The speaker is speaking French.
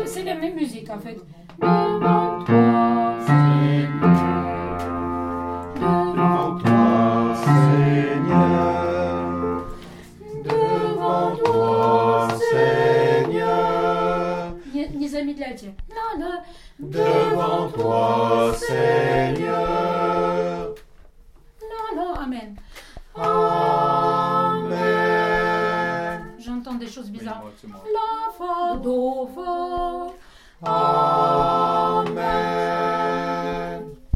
c'est la même musique en fait. Devant toi, Seigneur. Devant toi, Seigneur. Devant toi, Seigneur. Не замедляйте. Devant toi, Seigneur. Amen. Amen. J'entends des choses bizarres. Oui, moi, c'est moi. La, fa, do, fa. Amen.